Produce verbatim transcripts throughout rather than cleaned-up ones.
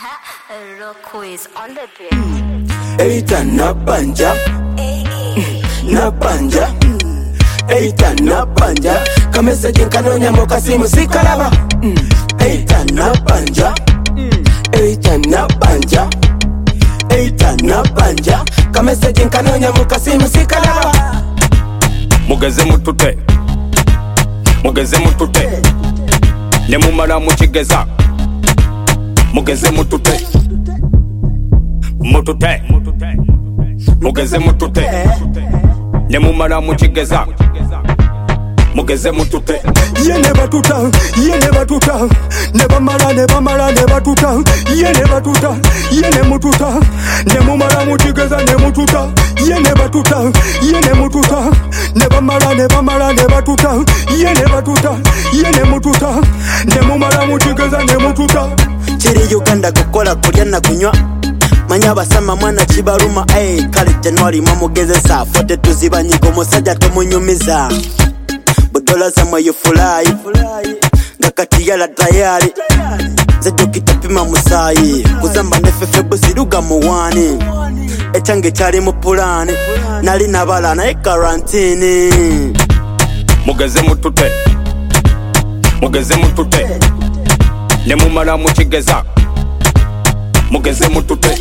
Loco is on the bed. Eita na banja, na banja, eita na banja. Kameseje nkanonya mukasimu sikalaba. Eita na banja, eita na banja, eita na banja. Kameseje nkanonya mukasimu sikalaba. Mugeze mutute, mugeze mutute, ne mumara mukigeza. Mugeze mutute, mutute, mugeze mutute, ne mumara mukigeza. Mugeze mutute. Ye never tuta, ye never tuta, never mara, never mara, never tuta. Ye never tuta, ye ne mututa, ne mumara mukigeza ne mututa. Ye never tuta, ye ne mututa, never mara, never mara, never tuta. Ye never tuta, ye ne mututa, ne mumara mukigeza ne mututa. Chiri Uganda kukola kulya na kunywa manya basama mwana kibaluma eh kale January mamugezesa fote tuziba nyigo musajja tomunyumiza budola zamwe yufulai ngakati yala tayari zejo kitapima musayi kuzamba nefefe busiruga muwani echange chali mu pulani nali nabala na quarantine. Mugeze mutute, mugeze mutute, ne mumara mukigeza. Mugeze mutute,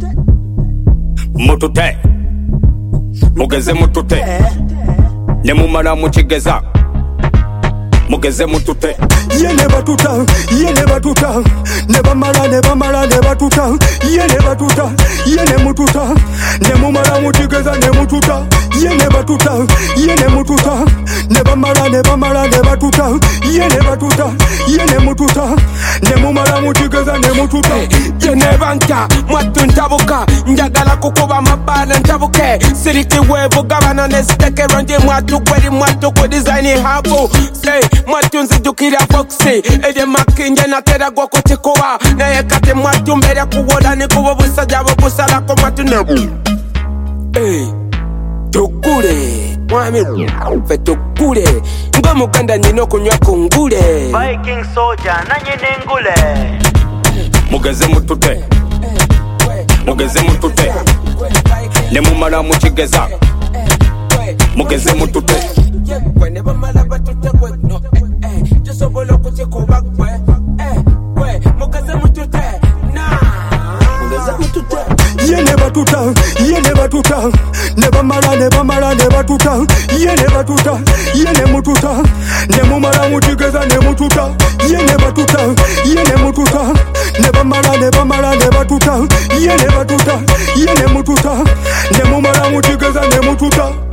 mutute, mugeze mutute, ne mumara mukigeza. Mugeze mutute. Ye never tuta, ye never tuta, never mara, never mara, never tuta. Ye never tuta, ye ne mututa, ne mumara mukigeza ne mututa. Ye never tuta, ye ne mututa, never mara, never mara, never tuta. Ye never tuta, ye ne mututa, ne mumara mukigeza ne mututa. Ye never nta, mwatu ntabuka, njagala kukuba mabana ntabuke. Siriki wevu gabana nesteke ronje mwatu kweli mwatu kwa designi habu. Say, mwatu nzijukira foxy, ede makinje na tera gwa kuchikuwa. Na ye kate mwatu mbele kuwoda ni kuwa busa jabo busa lako mwatu nebu. Hey, tukule, mwami, fe tukule. Nga muganda nino kunywa kungule. Viking soldier nanye nengule. Mugeze mutute, mugeze mutute, ne mumara mukigeza. Mugeze mutute. Whenever my love to take with no, eh, just so below could you go back where, eh, where, Mugazemu to take, nah, Mugazemu to take. Ye never tuta, ye never tuta, never mara, never mara, never tuta. Ye never tuta, ye ne mututa, ne mumara mukigeza ne mututa. Ye never tuta, ye ne mututa, never mara, never mara, never tuta. Ye never tuta, ye ne mututa, ne mumara mukigeza ne mututa.